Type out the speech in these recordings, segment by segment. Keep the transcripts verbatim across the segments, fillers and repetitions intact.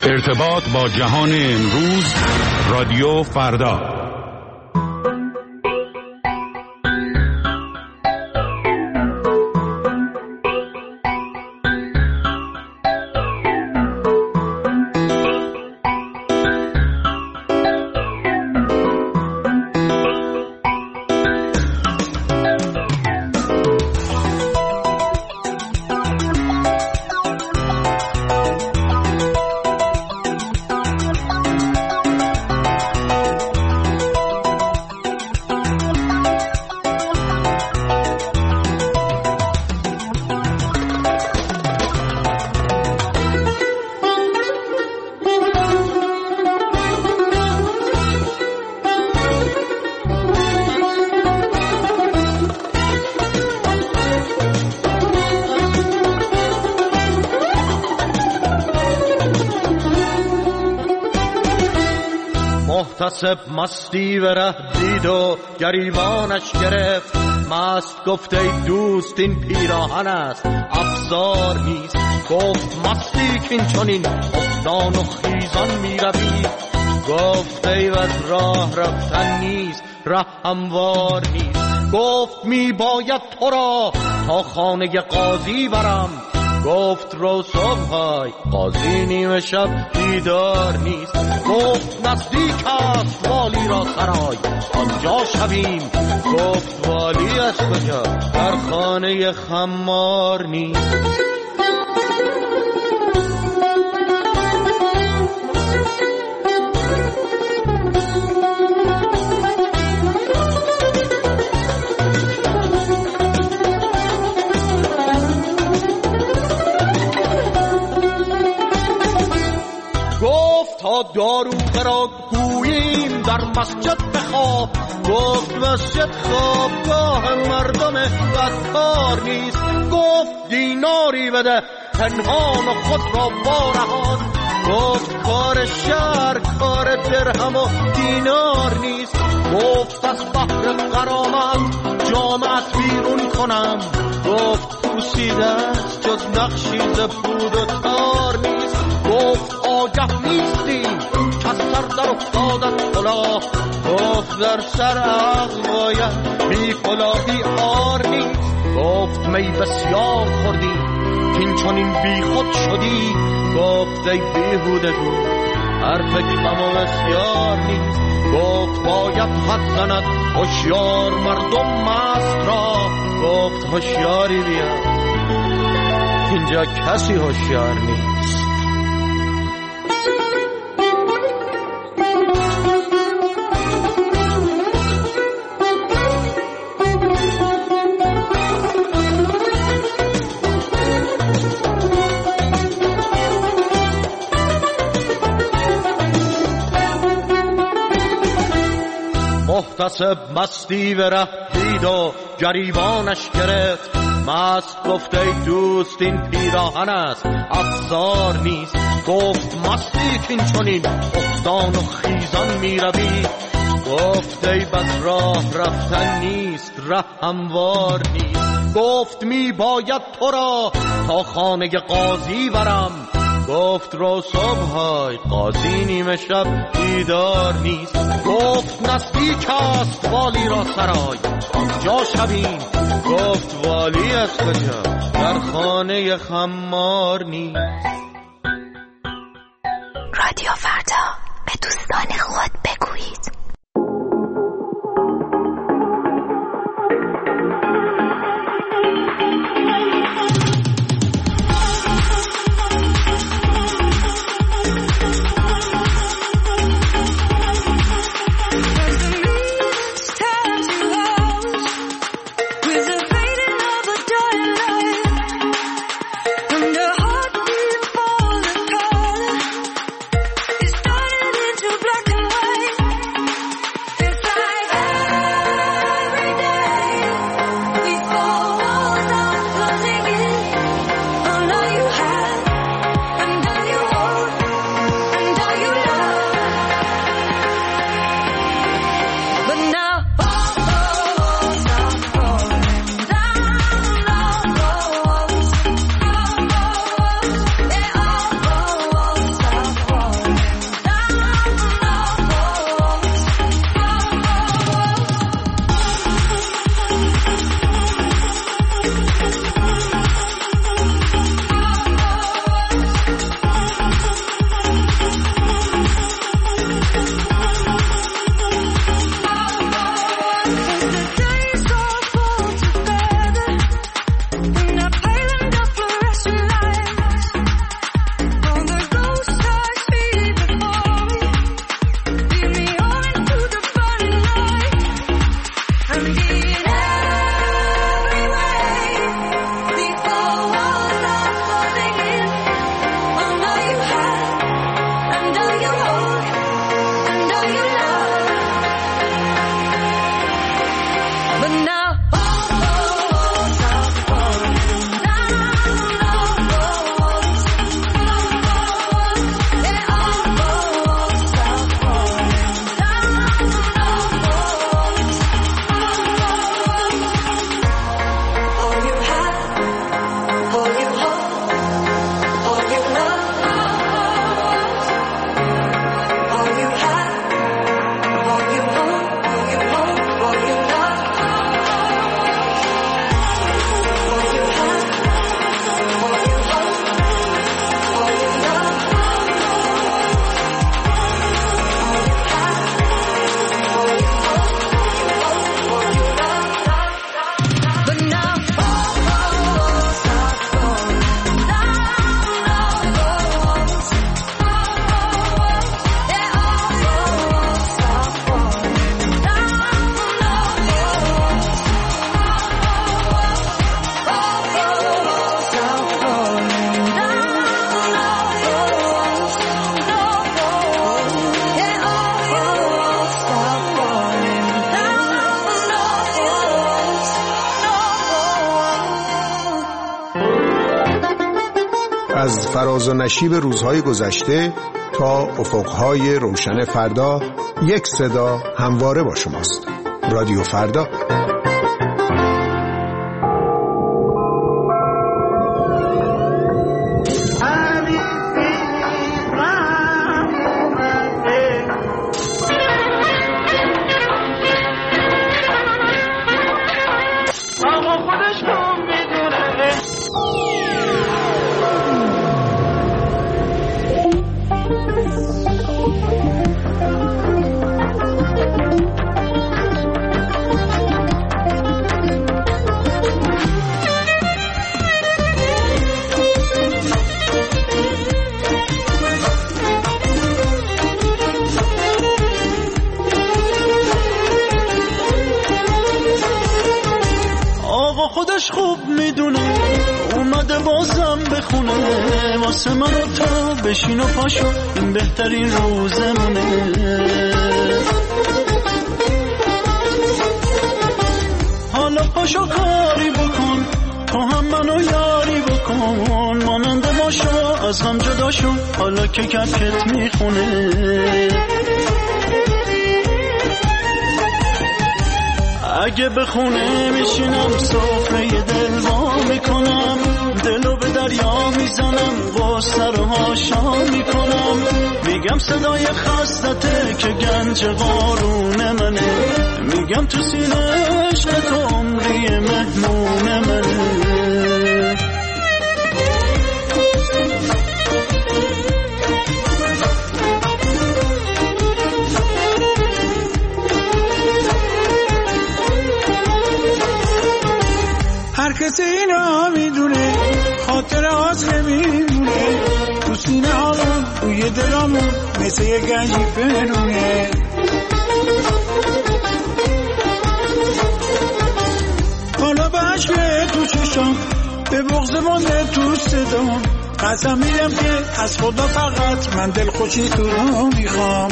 ارتباط با جهان امروز، رادیو فردا. محتسب مستی و ره دید و گریبانش گرفت، مست گفت ای دوست این پیراهن است افزار نیست. گفت مستی کین چنین افتان و خیزان می روی، گفت ای وز راه رفتن نیست ره هموار نیست. گفت می باید تو را تا خانه قاضی برم، گفت رو صبحای قاضی نیمه شب بیدار نیست. گفت نزدیک است والی را سرای آنجا شویم، گفت والی از کجا در خانه خمار نیست. داروغه را گوییم در مسجد بخواب، گفت مسجد خوابگاه مردم بدکار نیست. گفت دیناری بده پنهان و خود را بارهان، گفت کار شهر کار درهم و دینار نیست. گفت از بحر غرامت جامعت بیرون کنم، گفت پوسیده است جز نقشی ز پود و تار نیست. گفت آگه نیستی از سر در افتادت کلاه، گفت در سر عقل باید بی کلاهی آر نیست. گفت می بسیار خوردی کین چنین بی خود شدی، گفت ای بیهودگو حرف کم و بسیار نیست. گفت باید حد زند هوشیار مردم مست را، گفت هوشیاری بیا اینجا کسی هوشیار نیست. محتسب مستی و ره دید و گریبانش گرفت، مست گفت ای دوست این پیراهن است افزار نیست. گفت مستی کین چنین افتان و خیزان می روی، گفت ای بد راه رفتن نیست ره هموار نیست. گفت می باید تو را تا خانه قاضی برم، گفت رو صبحای قاضی نیمه شب بیدار نیست. گفت نزدیک است والی را سرای آنجا شویم، گفت والی از کجا در خانه خمار نیست. رادیو فردا، به دوستان خود بگویید. It's turning into black and white. ساز و نشیب روزهای گذشته تا افقهای روشن فردا، یک صدا همواره با شماست. رادیو فردا. خودش خوب میدونه اومده بازم بخونه واسه من و تو بشین و پاشو این بهترین روزمونه. حالا پاشو کاری بکن تو هم منو یاری بکن ماننده باشو از هم جدا شو حالا که کفکت میخونه. اگه بخونه میشینم سفره دل وا میکنم دلو به دریا میزنم غصه رو هاشا میکنم میگم صدای خستته که گنج قارون منه میگم تو سینه عشق تو عمری مهمون منه. هر کسی اینا میدونه خاطر هاست که میمونه تو سینه هامون توی دلامون مثل یه گنجی پنونه. حالا به عشقه تو چشام به بغض مانده تو صدام قسم میدم که از خدا فقط من دل خوشی تو رو میخوام.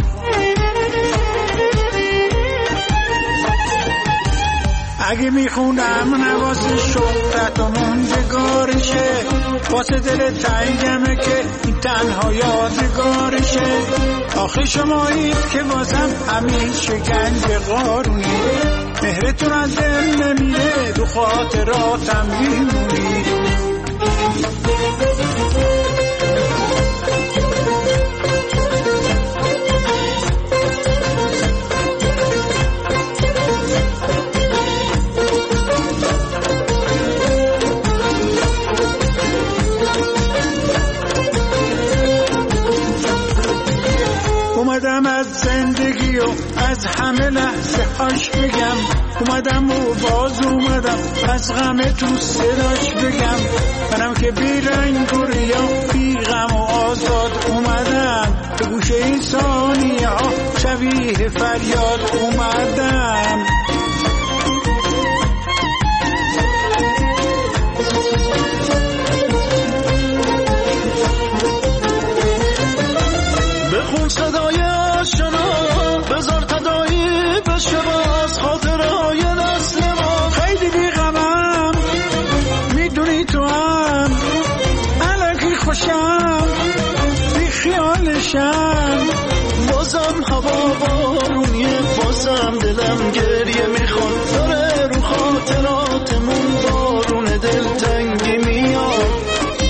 اگه میخونم نوازه شهرت و موندگارشه واسه دل تنگمه که این تنها یادگارشه. آخه شمایید که بازم همیشه گنج قارونی مهرتون از دل نمیره تو خاطراتم میمونی. اومدم از زندگی و از همه لحظه هاش بگم اومدم و باز اومدم از غم تو صداش بگم منم که بی رنگ و ریا بی غم و آزاد اومدم به گوشه این ثانیه ها شبیه فریاد اومدم. بخون صدای آشنا بذار تدایی بشه باز خاطرهای نسل ما. خیلی بیغمم میدونی تو هم الکی خوشم بی خیالشم بازم هوا بارونیه بازم دلم گریه میخواد داره رو خاطراتمون بارون دلتنگی میاد.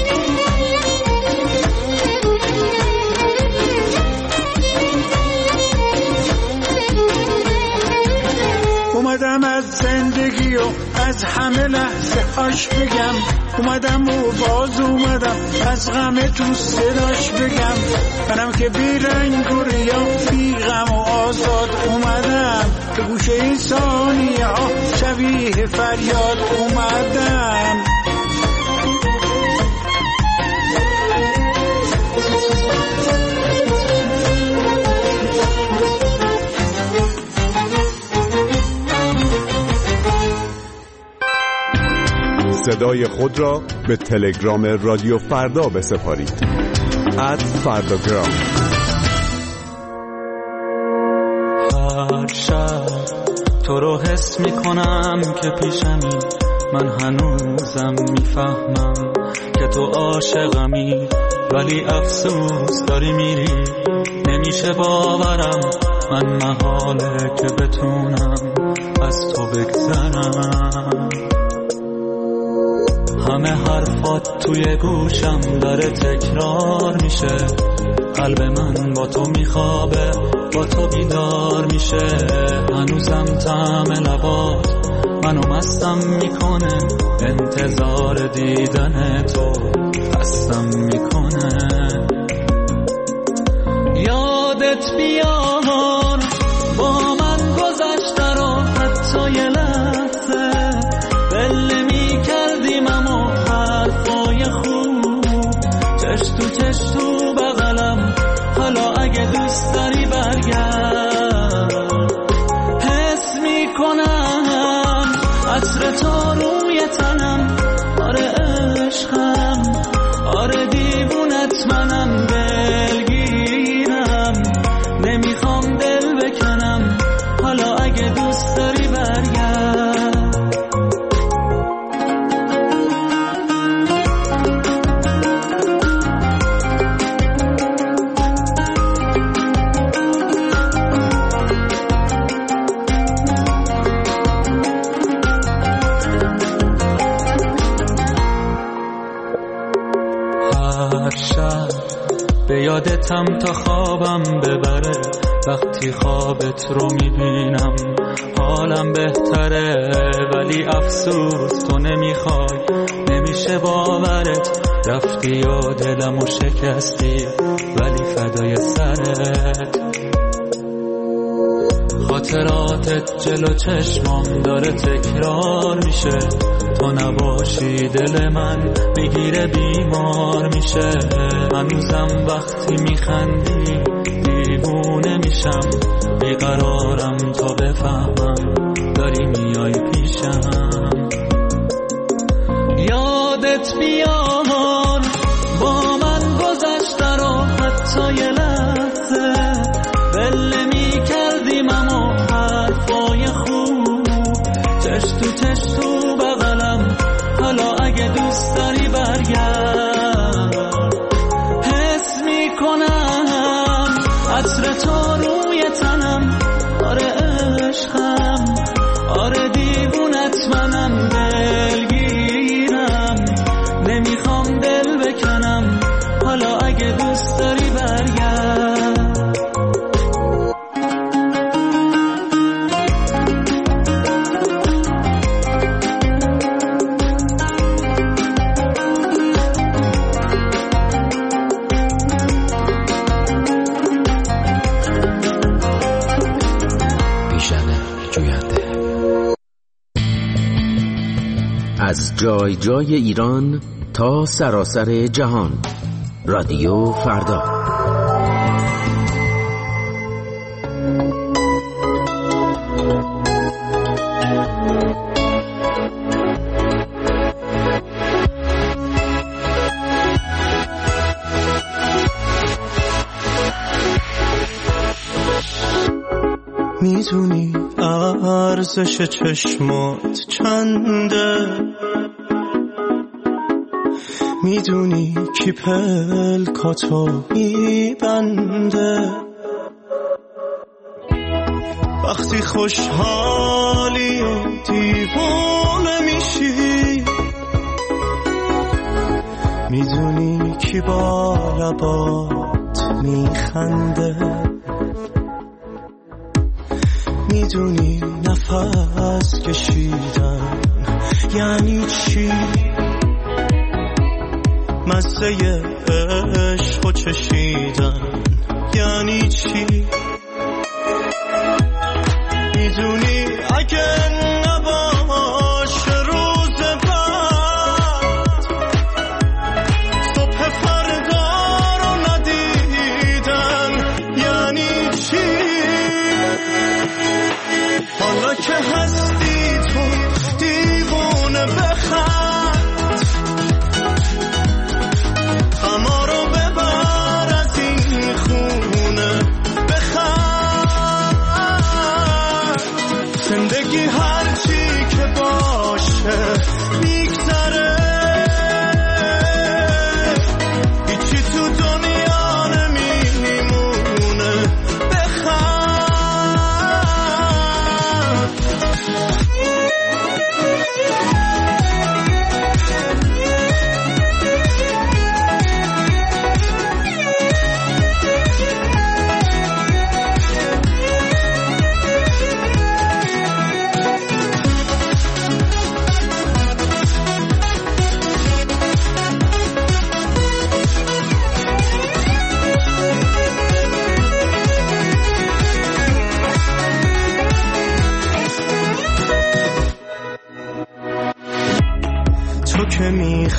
اومدم از زندگی و از همه لحظه هاش بگم اومدم و باز اومدم از غم تو صداش بگم منم که بی رنگ و ریا بی غم و آزاد اومدم به گوشه این ثانیه ها شبیه فریاد اومدم. صدای خود را به تلگرام رادیو فردا بسپارید. ات فرداگرام. هر شب تو رو حس میکنم که پیشمی من هنوزم میفهمم که تو عاشقمی ولی افسوس داری میری. نمیشه باورم من محاله که بتونم از تو بگذرم. همه حرفات توی گوشم داره تکرار میشه. قلب من با تو میخوابه، با تو بیدار میشه. هنوزم طعم لبات منو مستم میکنه. انتظار دیدن تو خستم میکنه. یادت بیار با من گذشته رو حتی یه لحظه بله میکردیم اما حرفای خوب چش تو چش تو بغلم. حالا اگه دوست داری برگرد. حس میکنم عطر تو روی تنم. آره عشقم، آره دیوونت منم. دلگیرم نمیخوام دل بکنم. حالا اگه دوست داری برگرد. به یادتم تا خوابم ببره. وقتی خوابت رو میبینم حالم بهتره. ولی افسوس تو نمیخوای، نمیشه باورت. رفتی و دلمو شکستی ولی فدای سرت. خاطراتت جلو چشمام داره تکرار میشه. تو نباشی دل من میگیره بیمار میشه. هنوزم وقتی میخندی دیوونه میشم. بیقرارم تا بفهمم داری میای پیشم. یادت بیار با من گذشته رو حتی یه لحظه بله میکردیم اما حرفای خوب چش تو چش تو بغلم. حالا اگه دوست داری برگرد. حس میکنم عطر تو روی تنم. آره عشقم، آره دیوونت منم. دلگیرم نمیخوام دل بکنم. حالا اگه دوست داری برگرد. از جای جای ایران تا سراسر جهان. رادیو فردا. میدونی ارزش چشمات چنده؟ میدونی کی پلکاتو میبنده؟ وقتی خوشحالی و دیوانه میشی میدونی کی با لبات میخنده؟ میدونی نفس کشیدن یعنی چی؟ مزه عشق و چشیدن یعنی چی؟ میدونی اگه نباشه روز بعد صبح فردا رو ندیدن یعنی چی؟ حالا که هستی تو دیوونه بخند اما رو ببر از این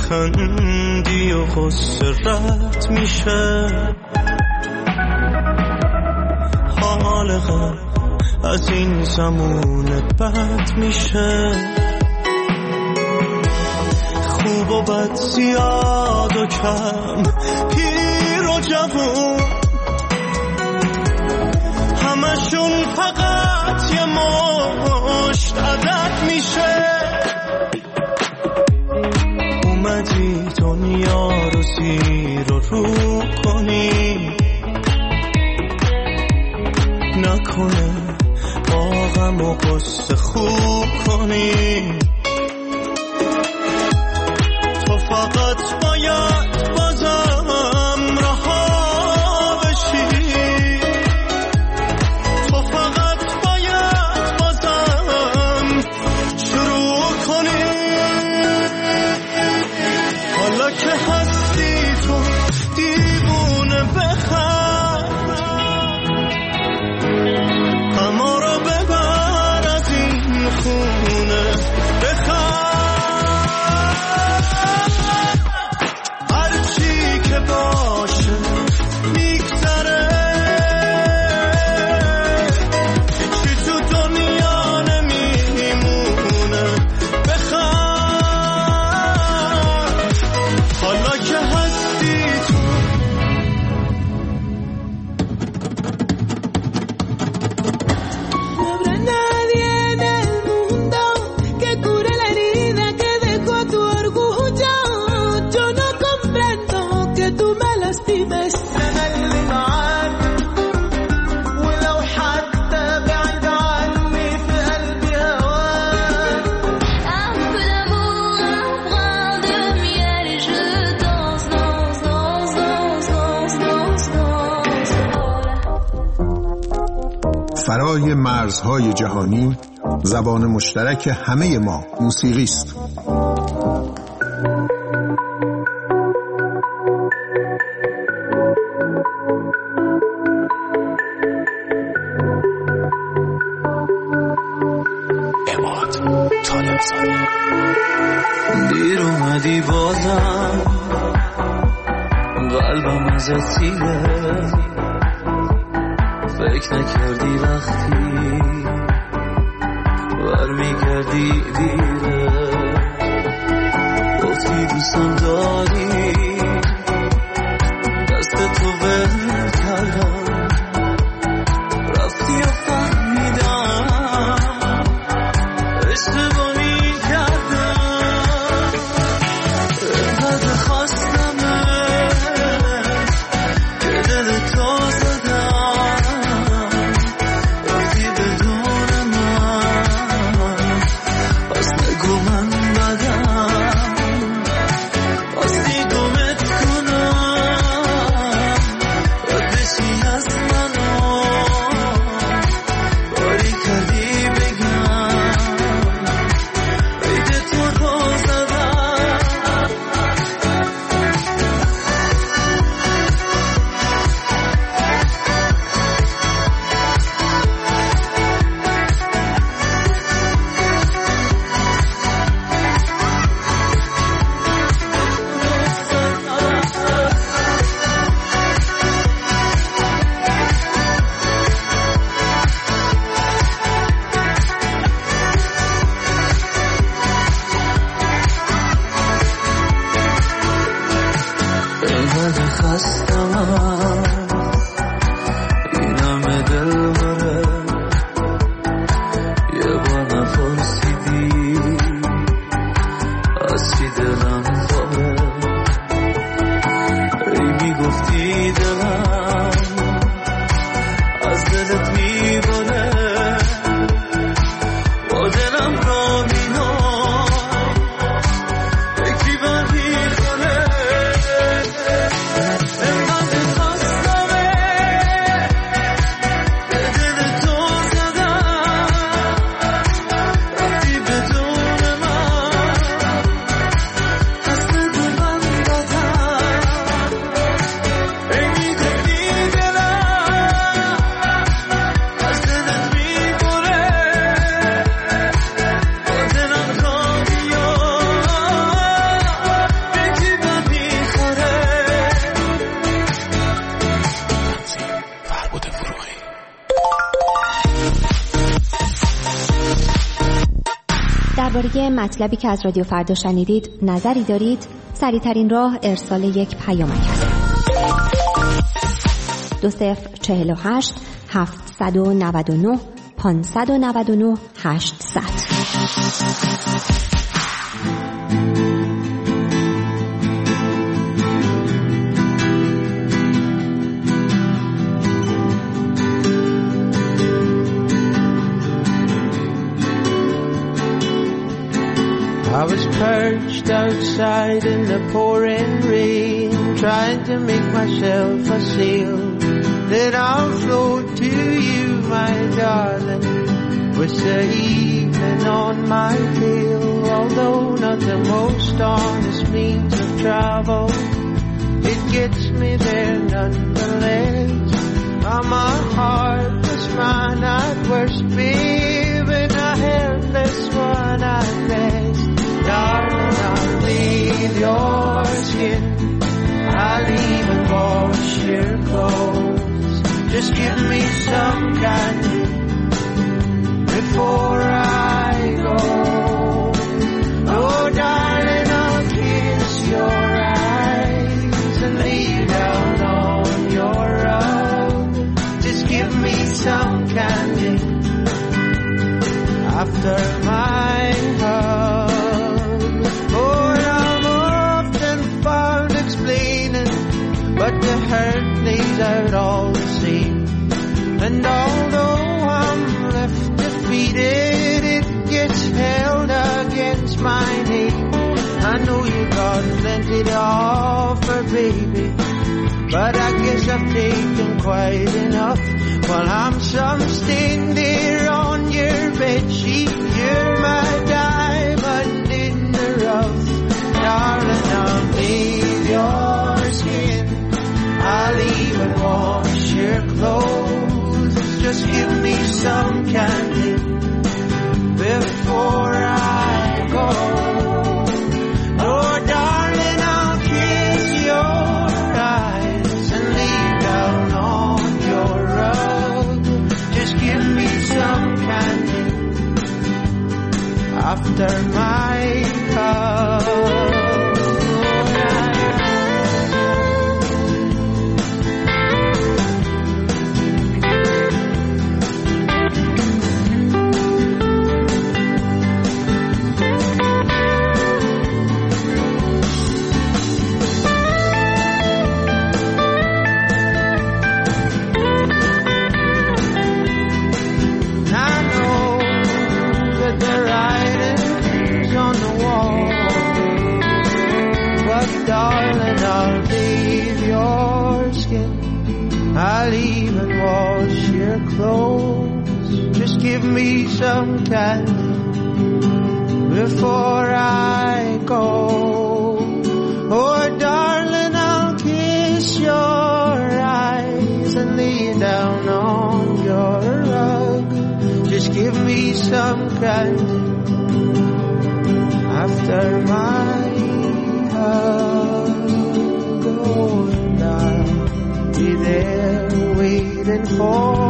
بخندی و غصه رد میشه، حال غم از این زمون بد میشه، خوب و بد زیاد و کم، پیر و جوون، همشون فقط یه مشت عدد میشه. اومدی دنیا رو زیر و رو کنی، نکنه با غم و غصه خوب کنی. تو فقط باید بازم رها بشی، تو فقط باید بازم شروع کنی. حالا که هستی تو دیوونه بخند، اما رو ببر از این خونه بخند. هرچی که باشه میگذره، هیچی تو دنیا نمیمونه بخند. حالا که هستی تو فرای مرزهای جهانی، زبان مشترک همه ما موسیقی است. دیر اومدی بازم، قلبم ازت سیره، فکر نکردی وقتی برمیگردی دیره، گفتی دوستم داری، دست تو ول کردم، رفتی و فهمیدم اشتباه میکردم. انقدر خواستمت که دل تو زدم، رفتی بدون من، پس نگو من بدم، پاستی دومت کنم، ردشی از منو باری کردی بگم، عید تو رو زدم. انقدر خستم این همه دل بره، یه بار نپرسیدی از چی دلم پاره، ای میگفتی دلم از دلت میباره، با دلم را مینام یکی بر میخونه. انقدر خواستمه به دل تو زدم، رفتی بدون من، پس نگو من بدم، ای میگفتی درباره مطلبی که از رادیو فردا شنیدید نظری دارید؟ سریع‌ترین راه ارسال یک پیامک است. دو صفر چهل و هشت هفتصد و نود و نه پانصد و نود و نه هشتصد. I was perched outside in the pouring rain, trying to make myself a sail that I'll float to you, my darling, with the evening on my tail. Although not the most honest means of travel, it gets me there nonetheless. I'm a heartless man at worst, babe, and a helpless one at best. Darling, I'll leave your skin, I'll even wash your clothes. Just give me some candy before I go. Oh, darling, I'll kiss your eyes and lay down on your rug. Just give me some candy after my hug. But the hurt lays out all the same. And although I'm left defeated, it gets held against my name. I know you got plenty to offer, baby, but I guess I've taken quite enough. While I'm some stain there on your bedsheet, you're my diamond in the rough. Darling, I'll leave your skin, I'll even wash your clothes. Just give me some candy before I go. Oh, darling, I'll kiss your eyes and lay down on your rug. Just give me some candy after my hug. Darling, I'll leave your skin, I'll even wash your clothes. Just give me some candy before I go. Oh, darling, I'll kiss your eyes and lay down on your rug. Just give me some candy after my going down, be there waiting for